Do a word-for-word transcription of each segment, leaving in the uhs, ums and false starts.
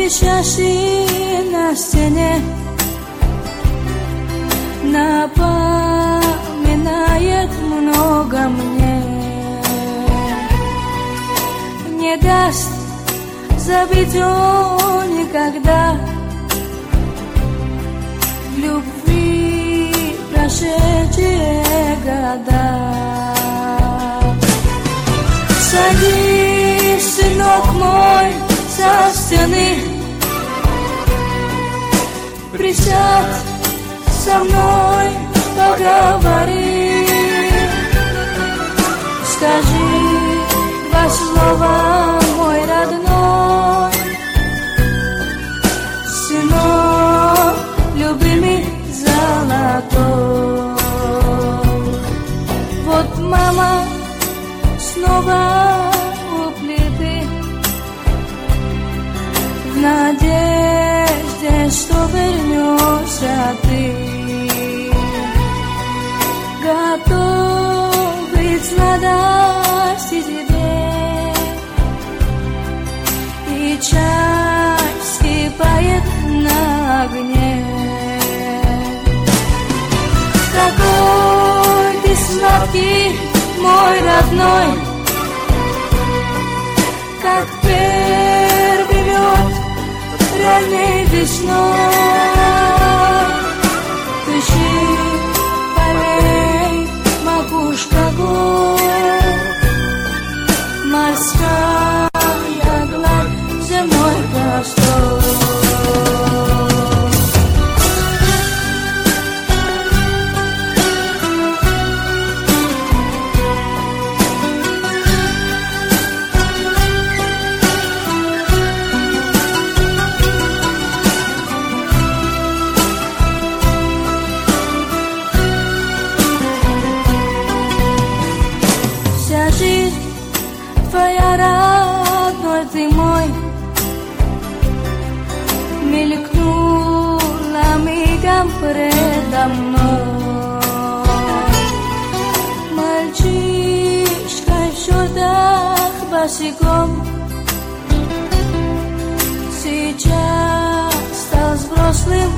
висящий на стене, напоминает много мне, не даст забыть он никогда в любви прошедшие года. Садись, сынок мой, со стены, присядь со мной, поговори, скажи два слова, мой родной, сынок, любимый золотой. Вот мама снова у плиты, в надежде, что вернешься ты, готовый сладости тебе, и чай вскипает на огне. Какой ты сладкий, мой родной, как первый мед ранней весной. Дыши полей, макушка гор, морская гладь, земной простор. Твоя родной, ты мой, мелькнула мигом предо мной. Мальчишкой в шортах босиком сейчас стал взрослым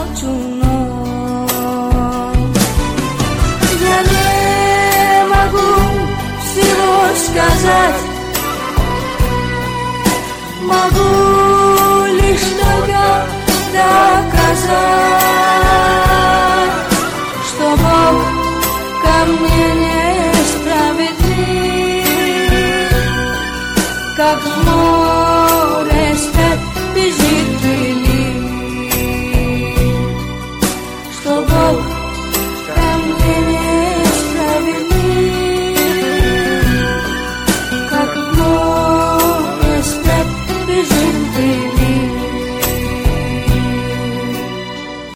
молчуном. Я не могу всего сказать, могу лишь только доказать.